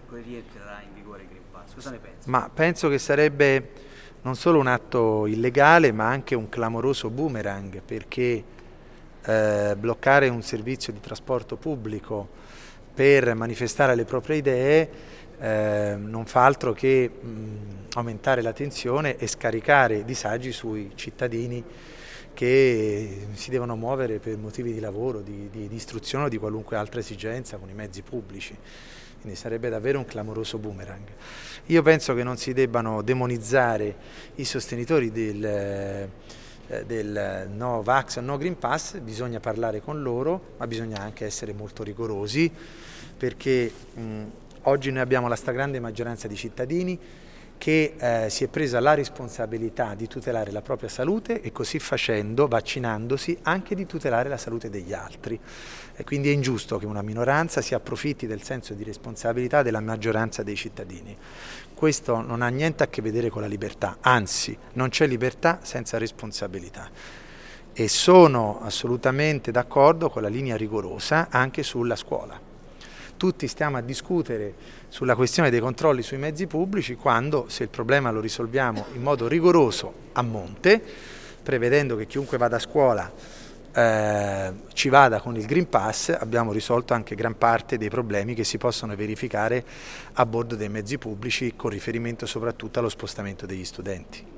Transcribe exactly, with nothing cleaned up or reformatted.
rientrerà in vigore il Green Pass. Cosa ne pensi? Ma penso che sarebbe non solo un atto illegale, ma anche un clamoroso boomerang, perché eh, bloccare un servizio di trasporto pubblico per manifestare le proprie idee eh, non fa altro che mh, aumentare la tensione e scaricare disagi sui cittadini che si devono muovere per motivi di lavoro, di, di, di istruzione o di qualunque altra esigenza con i mezzi pubblici. Quindi sarebbe davvero un clamoroso boomerang. Io penso che non si debbano demonizzare i sostenitori del, eh, del no Vax, no Green Pass, bisogna parlare con loro, ma bisogna anche essere molto rigorosi, perché mh, oggi noi abbiamo la stragrande maggioranza di cittadini che eh, si è presa la responsabilità di tutelare la propria salute e così facendo, vaccinandosi, anche di tutelare la salute degli altri. E quindi è ingiusto che una minoranza si approfitti del senso di responsabilità della maggioranza dei cittadini. Questo non ha niente a che vedere con la libertà, anzi non c'è libertà senza responsabilità. E sono assolutamente d'accordo con la linea rigorosa anche sulla scuola. Tutti stiamo a discutere sulla questione dei controlli sui mezzi pubblici quando, se il problema lo risolviamo in modo rigoroso a monte, prevedendo che chiunque vada a scuola eh, ci vada con il Green Pass, abbiamo risolto anche gran parte dei problemi che si possono verificare a bordo dei mezzi pubblici con riferimento soprattutto allo spostamento degli studenti.